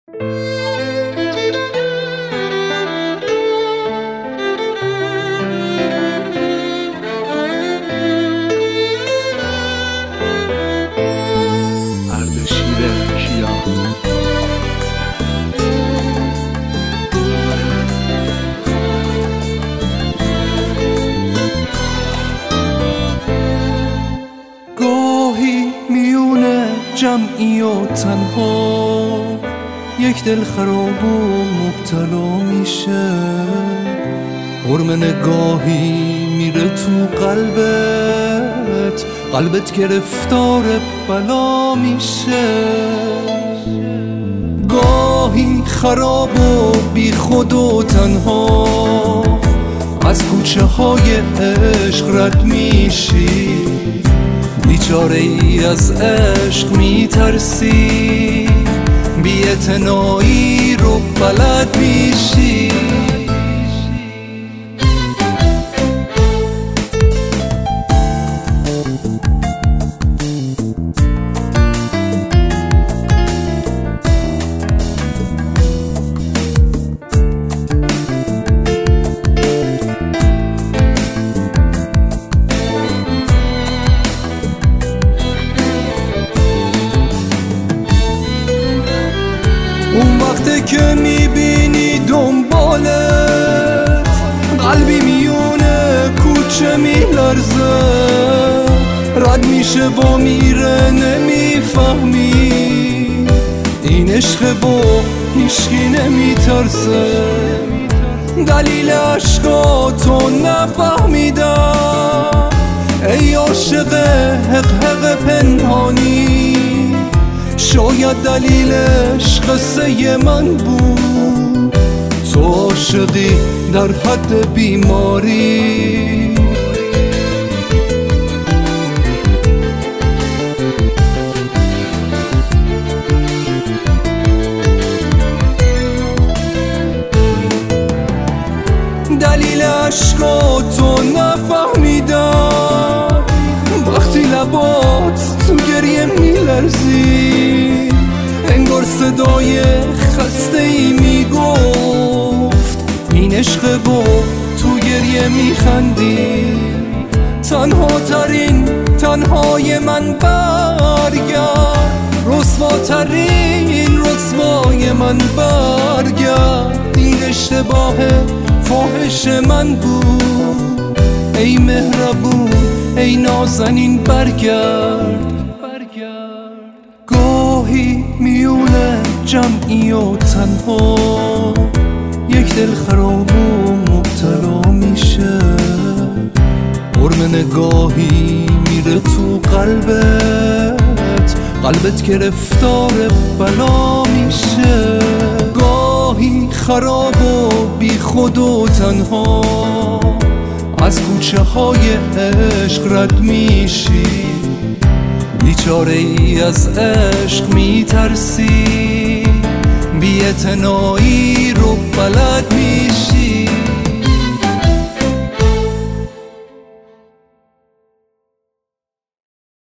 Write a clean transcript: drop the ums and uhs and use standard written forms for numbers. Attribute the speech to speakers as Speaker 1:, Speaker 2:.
Speaker 1: جمعی و تنها یک دل خراب و مبتلا میشه، حرم نگاهی میره تو قلبت گرفتار بلا میشه. گاهی خراب و بی خود و تنها از کوچه های عشق رد میشی، بیچاره ای از عشق میترسی، بی‌اعتنایی رو بلد میشی. اون وقته که میبینی دنبالت قلبی میونه کوچه میلرزه، رد میشه و میره نمیفهمی این عشق و هیچکی نمیترسه. دلیل عشقاتو نفهمیدم ای عاشق حق پنهانی، شاید دلیلش قصه من بود، تو عاشقی در حد بیماری. دلیل عشقاتو نفهمیدم وقتی لبات تو گریه میلرزی، انگار صدای خسته ای میگفت این عشق و تو گریه میخندی. تنها ترین تنهای من برگرد، رسواترین رسوای من برگرد، این اشتباه فاحش من بود، ای مهربون ای نازنین برگرد. گاهی میونه جمعی و تنها یک دل خراب و مبتلا میشه، حرم نگاهی میره تو قلبت گرفتار بلا میشه. گاهی خراب و بی خود و تنها از کوچه های عشق رد میشی، بیچاره ای از عشق میترسی، بی‌اعتنایی رو بلد میشی.